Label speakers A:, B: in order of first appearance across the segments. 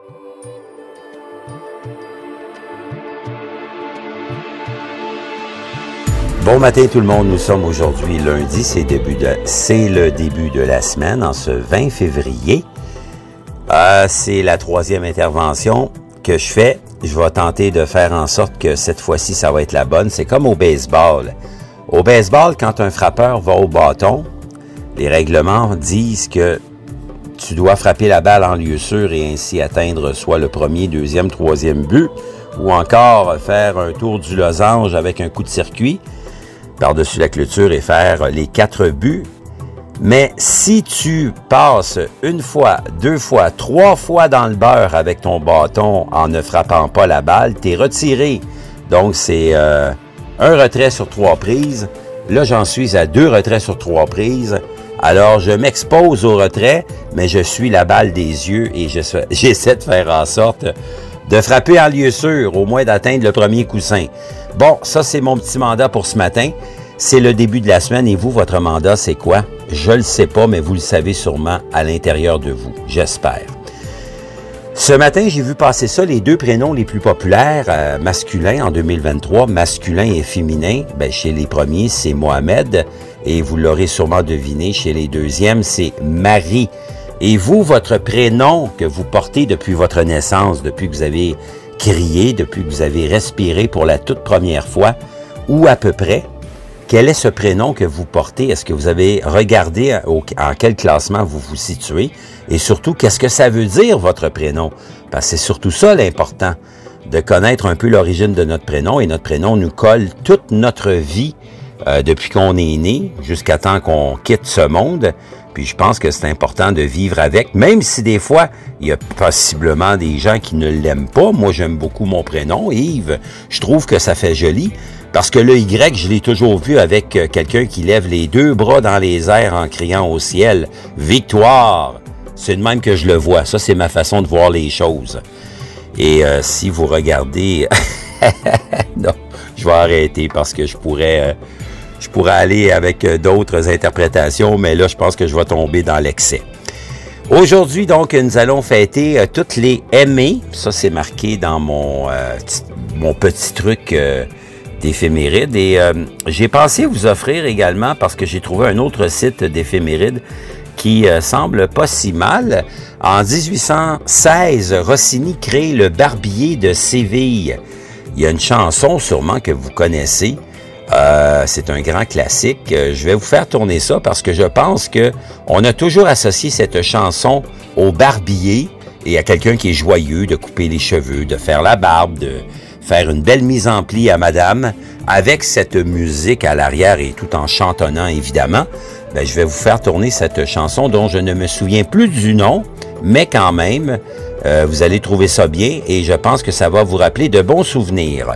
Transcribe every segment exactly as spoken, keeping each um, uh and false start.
A: Bon matin tout le monde, nous sommes aujourd'hui lundi, c'est, début de, c'est le début de la semaine, en ce vingt février. Euh, c'est la troisième intervention que je fais. Je vais tenter de faire en sorte que cette fois-ci, ça va être la bonne. C'est comme au baseball. Au baseball, quand un frappeur va au bâton, les règlements disent que tu dois frapper la balle en lieu sûr et ainsi atteindre soit le premier, deuxième, troisième but, ou encore faire un tour du losange avec un coup de circuit par-dessus la clôture et faire les quatre buts. Mais si tu passes une fois, deux fois, trois fois dans le beurre avec ton bâton en ne frappant pas la balle, t'es retiré. Donc, c'est euh, un retrait sur trois prises. Là, j'en suis à deux retraits sur trois prises. Alors, je m'expose au retrait, mais je suis la balle des yeux et je, j'essaie de faire en sorte de frapper en lieu sûr, au moins d'atteindre le premier coussin. Bon, ça, c'est mon petit mandat pour ce matin. C'est le début de la semaine et vous, votre mandat, c'est quoi? Je le sais pas, mais vous le savez sûrement à l'intérieur de vous, j'espère. Ce matin, j'ai vu passer ça, les deux prénoms les plus populaires euh, masculins en deux mille vingt-trois, masculin et féminin. Ben, chez les premiers, c'est Mohamed et vous l'aurez sûrement deviné, chez les deuxièmes, c'est Marie. Et vous, votre prénom que vous portez depuis votre naissance, depuis que vous avez crié, depuis que vous avez respiré pour la toute première fois, ou à peu près, quel est ce prénom que vous portez? Est-ce que vous avez regardé au, en quel classement vous vous situez? Et surtout, qu'est-ce que ça veut dire, votre prénom? Parce que c'est surtout ça l'important, de connaître un peu l'origine de notre prénom. Et notre prénom nous colle toute notre vie euh, depuis qu'on est né, jusqu'à temps qu'on quitte ce monde. Puis je pense que c'est important de vivre avec, même si des fois, il y a possiblement des gens qui ne l'aiment pas. Moi, j'aime beaucoup mon prénom, Yves. Je trouve que ça fait joli, parce que le Y, je l'ai toujours vu avec quelqu'un qui lève les deux bras dans les airs en criant au ciel « Victoire ». C'est de même que je le vois. Ça, c'est ma façon de voir les choses. Et euh, si vous regardez... non, je vais arrêter parce que je pourrais... Euh, Je pourrais aller avec d'autres interprétations, mais là, je pense que je vais tomber dans l'excès. Aujourd'hui, donc, nous allons fêter euh, toutes les aimées. Ça, c'est marqué dans mon, euh, mon petit truc euh, d'éphéméride. Et euh, j'ai pensé vous offrir également, parce que j'ai trouvé un autre site d'éphéméride qui euh, semble pas si mal. En dix-huit cent seize, Rossini crée le Barbier de Séville. Il y a une chanson sûrement que vous connaissez. Euh, c'est un grand classique. Je vais vous faire tourner ça parce que je pense que on a toujours associé cette chanson au barbier et à quelqu'un qui est joyeux, de couper les cheveux, de faire la barbe, de faire une belle mise en pli à madame avec cette musique à l'arrière et tout en chantonnant évidemment. Ben, je vais vous faire tourner cette chanson dont je ne me souviens plus du nom, mais quand même, euh, vous allez trouver ça bien et je pense que ça va vous rappeler de bons souvenirs.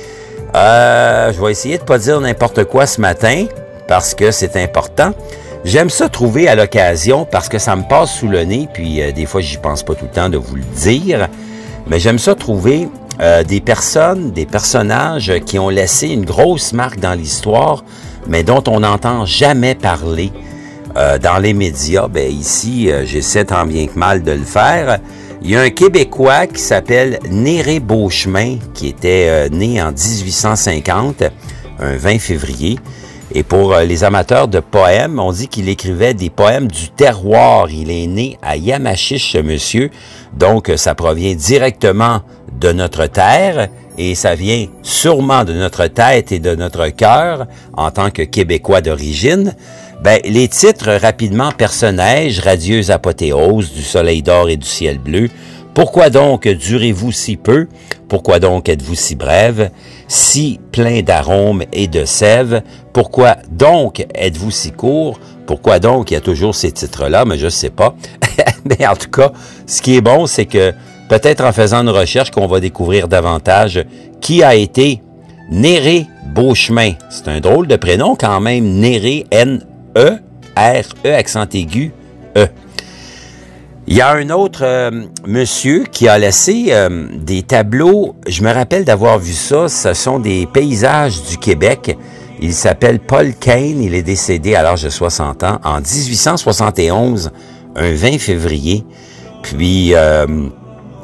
A: Euh, je vais essayer de pas dire n'importe quoi ce matin, parce que c'est important. J'aime ça trouver à l'occasion, parce que ça me passe sous le nez, puis euh, des fois, j'y pense pas tout le temps de vous le dire, mais j'aime ça trouver euh, des personnes, des personnages qui ont laissé une grosse marque dans l'histoire, mais dont on n'entend jamais parler euh, dans les médias. Ben ici, euh, j'essaie tant bien que mal de le faire. Il y a un Québécois qui s'appelle Néré Beauchemin, qui était euh, né en dix-huit cent cinquante, un vingt février. Et pour euh, les amateurs de poèmes, on dit qu'il écrivait des poèmes du terroir. Il est né à Yamachiche, ce monsieur. Donc, ça provient directement de notre terre et ça vient sûrement de notre tête et de notre cœur en tant que Québécois d'origine. Ben, les titres, rapidement, Perce-Neige, Radieuse apothéose, du soleil d'or et du ciel bleu. Pourquoi donc durez-vous si peu? Pourquoi donc êtes-vous si brève? Si plein d'arômes et de sève? Pourquoi donc êtes-vous si court? Pourquoi donc il y a toujours ces titres-là? Mais je sais pas. Mais en tout cas, ce qui est bon, c'est que peut-être en faisant une recherche qu'on va découvrir davantage qui a été Néré Beauchemin. C'est un drôle de prénom quand même, Néré, N E R E, accent aigu, E. Il y a un autre euh, monsieur qui a laissé euh, des tableaux, je me rappelle d'avoir vu ça, ce sont des paysages du Québec. Il s'appelle Paul Kane, il est décédé à l'âge de soixante ans, en dix-huit cent soixante et onze, un vingt février. Puis, euh,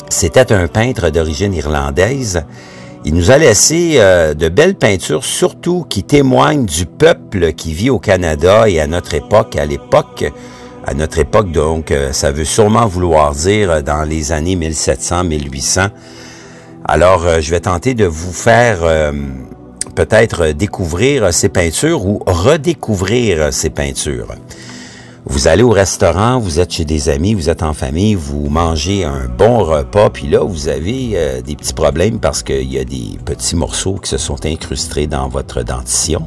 A: C'était un peintre d'origine irlandaise. Il nous a laissé euh, de belles peintures, surtout qui témoignent du peuple qui vit au Canada et à notre époque. À l'époque, à notre époque, donc, euh, ça veut sûrement vouloir dire dans les années mille sept cents, mille huit cents. Alors, euh, je vais tenter de vous faire euh, peut-être découvrir ces peintures ou redécouvrir ces peintures. Vous allez au restaurant, vous êtes chez des amis, vous êtes en famille, vous mangez un bon repas, puis là, vous avez euh, des petits problèmes parce qu'il y a des petits morceaux qui se sont incrustés dans votre dentition.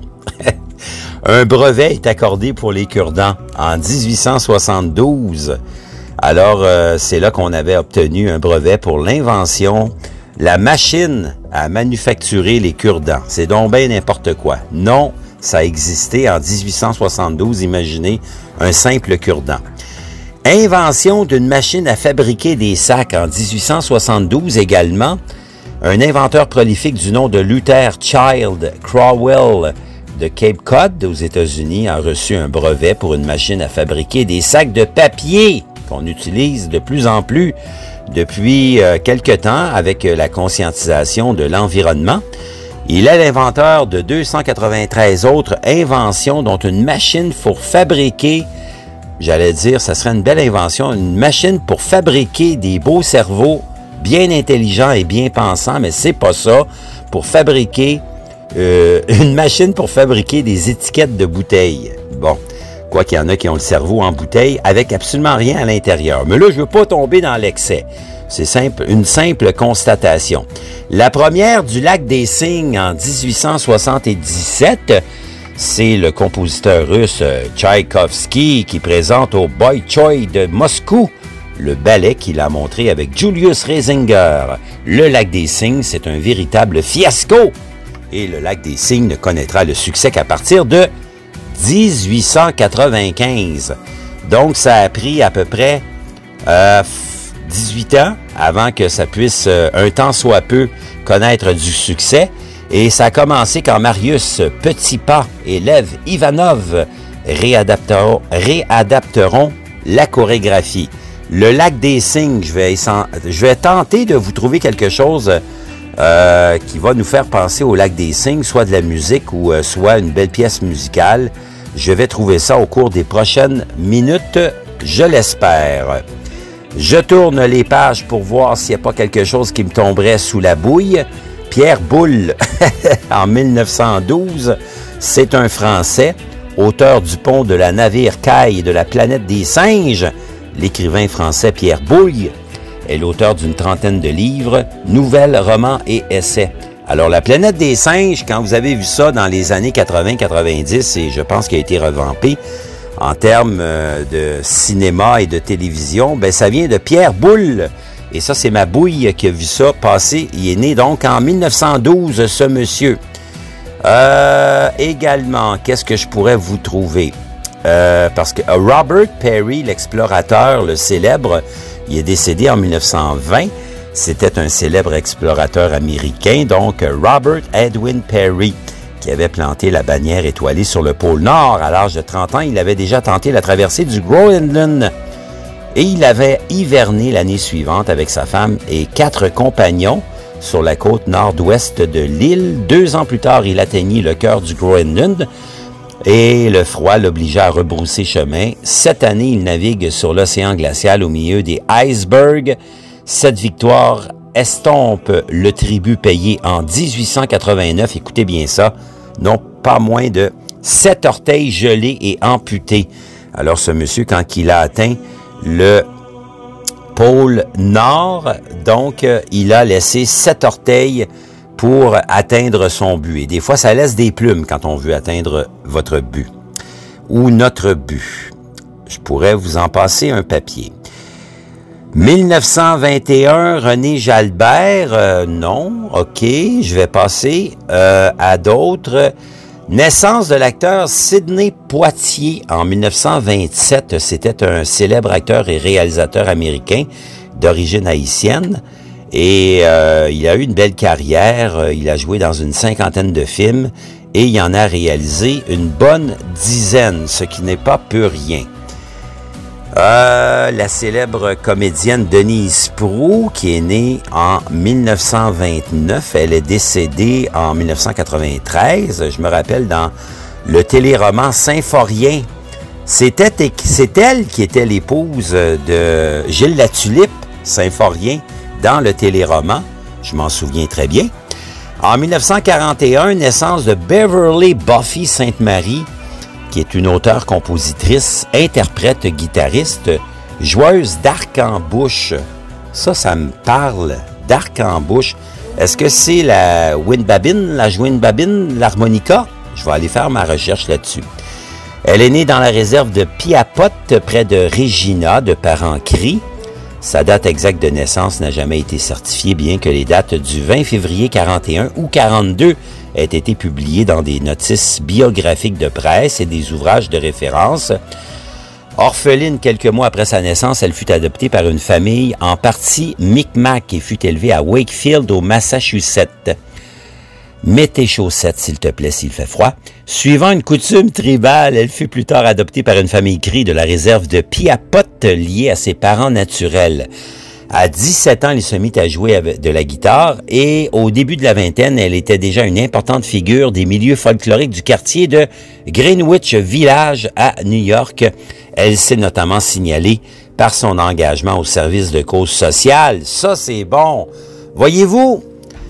A: Un brevet est accordé pour les cure-dents en dix-huit cent soixante-douze. Alors, euh, c'est là qu'on avait obtenu un brevet pour l'invention, la machine à manufacturer les cure-dents. C'est donc bien n'importe quoi. Non, ça a existé en dix-huit cent soixante-douze, imaginez, un simple cure-dent. Invention d'une machine à fabriquer des sacs en dix-huit cent soixante-douze également. Un inventeur prolifique du nom de Luther Child Crowell de Cape Cod aux États-Unis a reçu un brevet pour une machine à fabriquer des sacs de papier qu'on utilise de plus en plus depuis euh, quelque temps avec la conscientisation de l'environnement. Il est l'inventeur de deux cent quatre-vingt-treize autres inventions, dont une machine pour fabriquer, j'allais dire, ça serait une belle invention, une machine pour fabriquer des beaux cerveaux bien intelligents et bien pensants, mais c'est pas ça, pour fabriquer, euh, une machine pour fabriquer des étiquettes de bouteilles. Bon, quoi qu'il y en a qui ont le cerveau en bouteille avec absolument rien à l'intérieur. Mais là, je veux pas tomber dans l'excès. C'est simple, une simple constatation. La première du Lac des Cygnes en dix-huit cent soixante-dix-sept, c'est le compositeur russe Tchaïkovski qui présente au Bolchoï de Moscou le ballet qu'il a montré avec Julius Reisinger. Le Lac des Cygnes, c'est un véritable fiasco. Et le Lac des Cygnes ne connaîtra le succès qu'à partir de dix-huit cent quatre-vingt-quinze. Donc, ça a pris à peu près euh, dix-huit ans avant que ça puisse, euh, un temps soit peu, connaître du succès. Et ça a commencé quand Marius Petipa et Lev Ivanov réadapteront, réadapteront la chorégraphie. Le Lac des Cygnes, je vais, je vais tenter de vous trouver quelque chose euh, qui va nous faire penser au Lac des Cygnes, soit de la musique ou euh, soit une belle pièce musicale. Je vais trouver ça au cours des prochaines minutes, je l'espère. Je tourne les pages pour voir s'il n'y a pas quelque chose qui me tomberait sous la bouille. Pierre Boulle, en mille neuf cent douze, c'est un Français, auteur du pont de la navire Caille de la planète des singes. L'écrivain français Pierre Boulle est l'auteur d'une trentaine de livres, nouvelles, romans et essais. Alors, la planète des singes, quand vous avez vu ça dans les années quatre-vingts quatre-vingt-dix, et je pense qu'il a été revampé en termes de cinéma et de télévision, ben ça vient de Pierre Boulle. Et ça, c'est ma bouille qui a vu ça passer. Il est né donc en mille neuf cent douze, ce monsieur. Euh, également, qu'est-ce que je pourrais vous trouver? Euh, parce que Robert Peary, l'explorateur, le célèbre, il est décédé en mille neuf cent vingt. C'était un célèbre explorateur américain, donc Robert Edwin Peary, qui avait planté la bannière étoilée sur le pôle Nord. À l'âge de trente ans, il avait déjà tenté la traversée du Groenland. Et il avait hiverné l'année suivante avec sa femme et quatre compagnons sur la côte nord-ouest de l'île. Deux ans plus tard, il atteignit le cœur du Groenland et le froid l'obligea à rebrousser chemin. Cette année, il navigue sur l'océan glacial au milieu des icebergs. Cette victoire estompe le tribut payé en dix-huit cent quatre-vingt-neuf. Écoutez bien ça, non pas moins de sept orteils gelés et amputés. Alors ce monsieur, quand il a atteint le pôle Nord, donc euh, il a laissé sept orteils pour atteindre son but. Et des fois, ça laisse des plumes quand on veut atteindre votre but ou notre but. Je pourrais vous en passer un papier. mille neuf cent vingt et un, René Jalbert, euh, non, ok, je vais passer euh, à d'autres. Naissance de l'acteur Sidney Poitier en mille neuf cent vingt-sept. C'était un célèbre acteur et réalisateur américain d'origine haïtienne. Et euh, il a eu une belle carrière. Il a joué dans une cinquantaine de films et il en a réalisé une bonne dizaine, ce qui n'est pas peu rien. Euh, la célèbre comédienne Denise Proulx, qui est née en dix-neuf cent vingt-neuf, elle est décédée en dix-neuf cent quatre-vingt-treize. Je me rappelle dans le téléroman Symphorien. C'était, c'est elle qui était l'épouse de Gilles Latulippe, Symphorien, dans le téléroman. Je m'en souviens très bien. En dix-neuf cent quarante et un, naissance de Beverly Buffy Sainte-Marie, qui est une auteure-compositrice, interprète, guitariste, joueuse d'arc-en-bouche. Ça, ça me parle, d'arc-en-bouche. Est-ce que c'est la windbabine, la jouine-babine, l'harmonica? Je vais aller faire ma recherche là-dessus. Elle est née dans la réserve de Piapote, près de Regina, de parents cris. Sa date exacte de naissance n'a jamais été certifiée, bien que les dates du vingt février quarante et un ou quarante-deux aient été publiées dans des notices biographiques de presse et des ouvrages de référence. Orpheline quelques mois après sa naissance, elle fut adoptée par une famille en partie Micmac et fut élevée à Wakefield, au Massachusetts. Mets tes chaussettes, s'il te plaît, s'il fait froid. Suivant une coutume tribale, elle fut plus tard adoptée par une famille crie de la réserve de Piapote liée à ses parents naturels. À dix-sept ans, elle se mit à jouer avec de la guitare et au début de la vingtaine, elle était déjà une importante figure des milieux folkloriques du quartier de Greenwich Village à New York. Elle s'est notamment signalée par son engagement au service de causes sociales. Ça, c'est bon. Voyez-vous,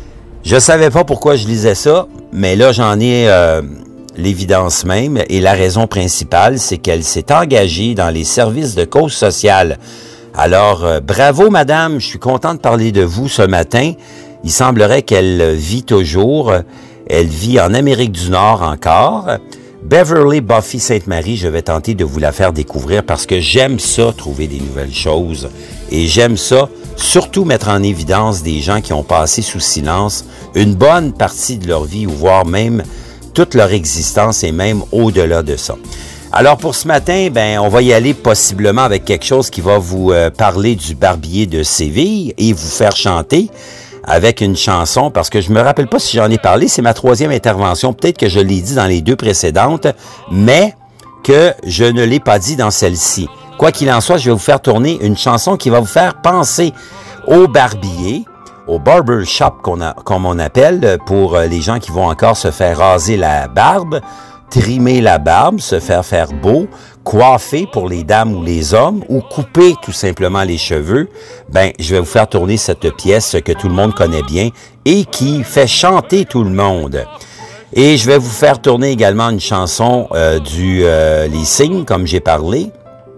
A: je savais pas pourquoi je lisais ça, mais là, j'en ai euh, l'évidence même. Et la raison principale, c'est qu'elle s'est engagée dans les services de causes sociales. Alors, euh, bravo, madame. Je suis content de parler de vous ce matin. Il semblerait qu'elle vit toujours. Elle vit en Amérique du Nord encore. Beverly Buffy Sainte-Marie, je vais tenter de vous la faire découvrir parce que j'aime ça, trouver des nouvelles choses. Et j'aime ça, surtout mettre en évidence des gens qui ont passé sous silence une bonne partie de leur vie ou voire même toute leur existence et même au-delà de ça. Alors pour ce matin, ben on va y aller possiblement avec quelque chose qui va vous euh, parler du Barbier de Séville et vous faire chanter avec une chanson, parce que je me rappelle pas si j'en ai parlé, c'est ma troisième intervention, peut-être que je l'ai dit dans les deux précédentes, mais que je ne l'ai pas dit dans celle-ci. Quoi qu'il en soit, je vais vous faire tourner une chanson qui va vous faire penser au barbier, au barber shop qu'on a, comme on appelle, pour les gens qui vont encore se faire raser la barbe, trimer la barbe, se faire faire beau, coiffer pour les dames ou les hommes, ou couper tout simplement les cheveux, ben je vais vous faire tourner cette pièce que tout le monde connaît bien et qui fait chanter tout le monde. Et je vais vous faire tourner également une chanson euh, du euh, Les Signes, comme j'ai parlé,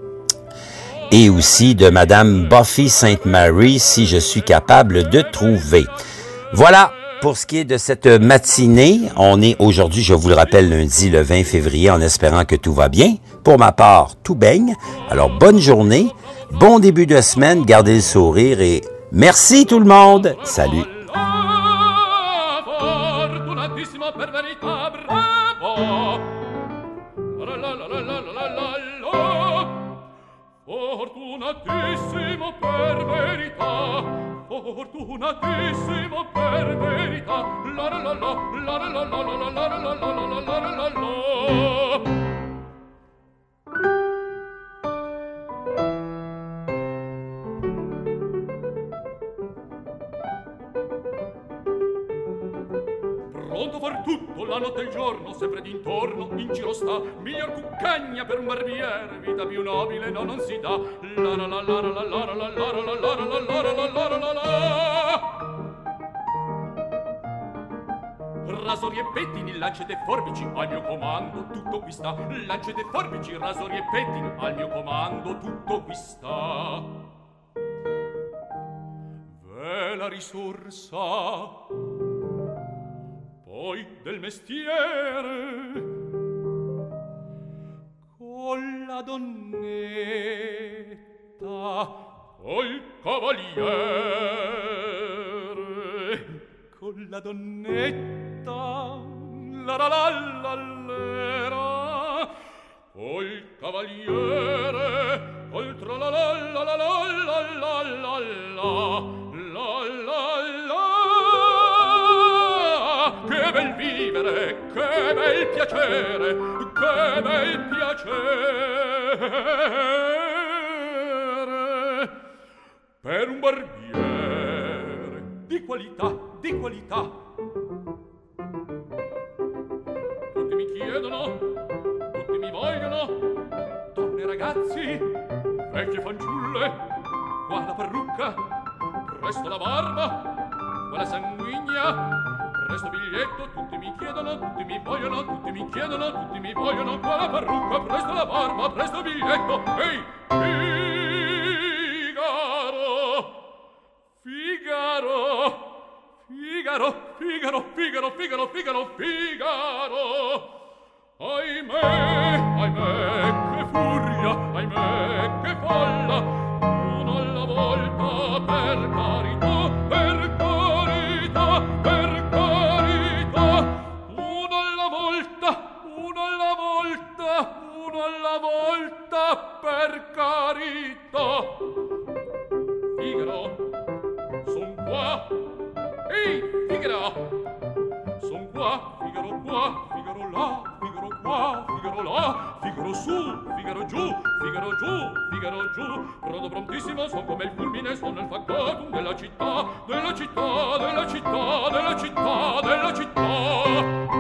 A: et aussi de Madame Buffy Sainte-Marie, si je suis capable de trouver. Voilà. Pour ce qui est de cette matinée, on est aujourd'hui, je vous le rappelle, lundi le vingt février, en espérant que tout va bien. Pour ma part, tout baigne. Alors, bonne journée, bon début de semaine, gardez le sourire et merci tout le monde. Salut.
B: Fortunatissimo per verità, fortunatissimo per verità, la la la la, la la la la la la la la la la la la la. Pronto far tutto, la notte e il giorno, sempre d'intorno, in giro sta, miglior cuccagna per un barbiere, vita più nobile no non si dà. La la la la la la la la la la la la la la la la la la. Rasori e pettini, lancette e forbici, al mio comando tutto qui sta. Lancette e forbici, rasori e pettini, al mio comando tutto qui sta. V'è la risorsa poi del mestiere con la donnetta, col cavaliere, con la donnetta, la la la la la, col cavaliere, col tra la la la la la la la la la la la. Che bel vivere, che bel piacere, che bel piacere. per un barbiere di qualità, di qualità. Tutti mi chiedono, tutti mi vogliono, donne e ragazzi, vecchie fanciulle, qua la parrucca, presto la barba, qua la sanguigna, presto biglietto, tutti mi chiedono, tutti mi vogliono, tutti mi chiedono, tutti mi vogliono, qua la parrucca, presto la barba, presto biglietto. Ehi, Figaro, Figaro, Figaro, Figaro, Figaro, Figaro, Figaro, Figaro. Ahimè, ahimè, che furia, ahimè, che folla, uno alla volta, per carità, per carità, per carità, uno alla volta, uno alla volta, uno alla volta, per carità. Figaro, son qua. Ehi, Figaro, son qua, Figaro qua, Figaro là, Figaro qua, Figaro là, Figaro su, Figaro giù, Figaro giù, Figaro giù. Pronto, prontissimo, son come il fulmine, sono il factotum della città, della città, della città, della città, della città.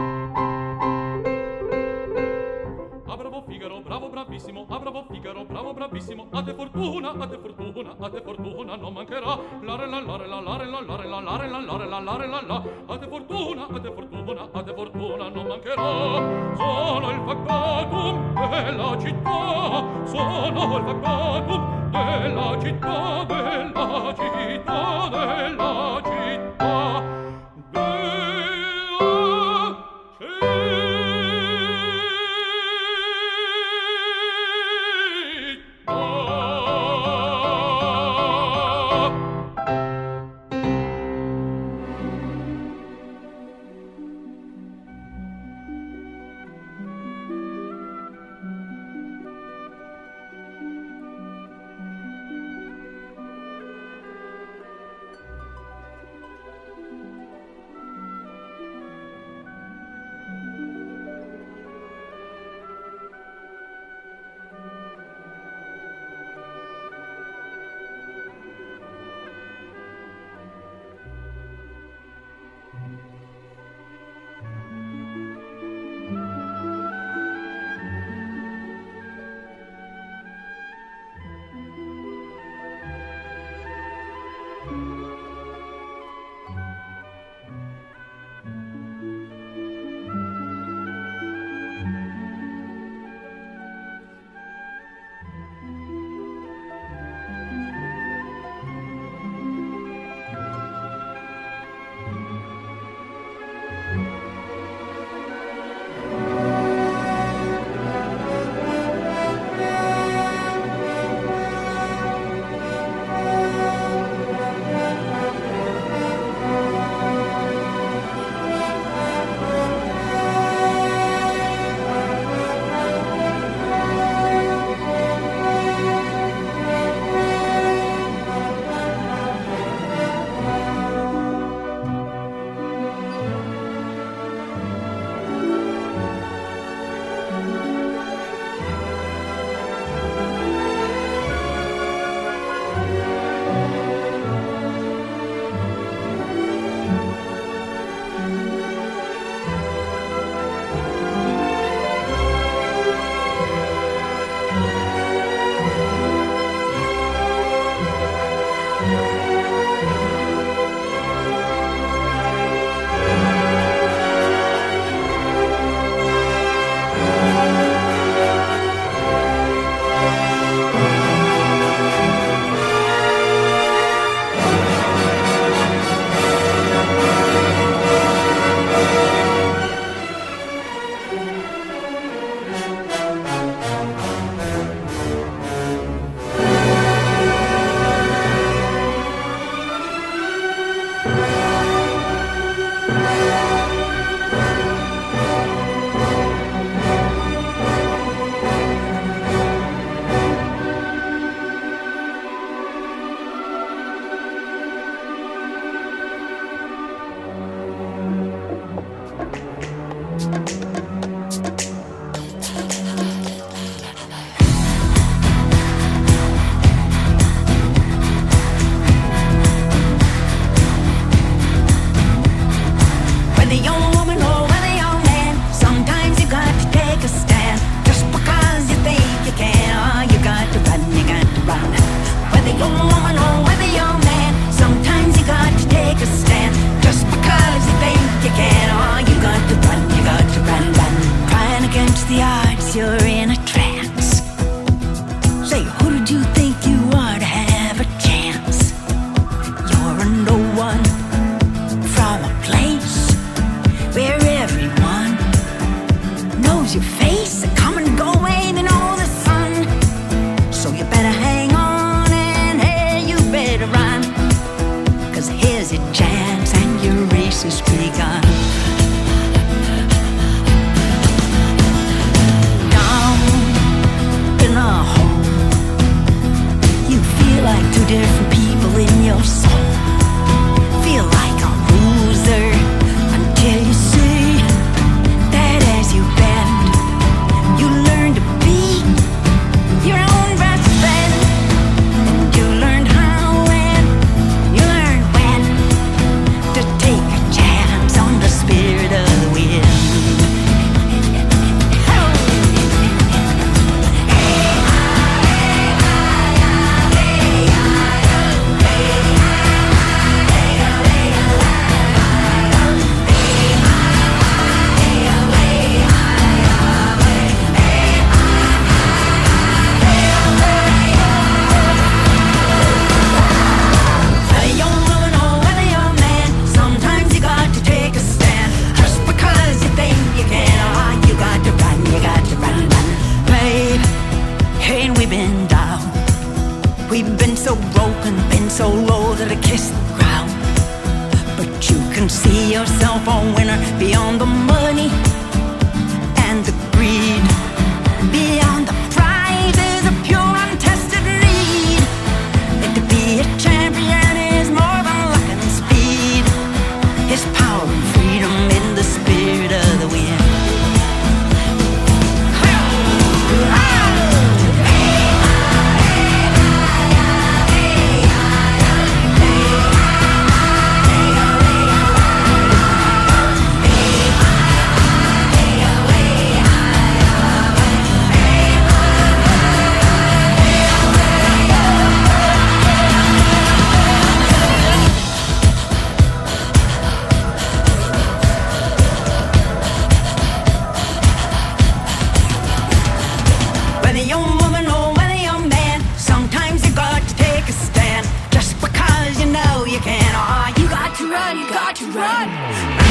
B: Ah, bravo Figaro, bravo bravissimo, ah, bravo Figaro, bravo bravissimo, a te fortuna, a te fortuna, a te fortuna non mancherà. La re la la re la la re la la re la la re la la re la la re la la. A te fortuna, a te fortuna, a te fortuna non mancherà. Sono il factotum della città, sono il factotum della città, della città, della città.
C: a chance and your race is begun. Down in a hole, you feel like two different people in your soul. Feel like a loser until you see that as you bend, you learn to be your own best friend. And you learn how and you learn when to take a chance on the spirit of the wind. We've been so broken, been so low that I kiss the ground. But you can see yourself a winner beyond the money and the greed, beyond the prizes of pure untested need. And to be a champion is more than luck and speed. It's power and freedom in the spirit of the wind. Whether you're a woman or whether you're a man, sometimes you got to take a stand. Just because you know you can, oh, you got to run, you got to run.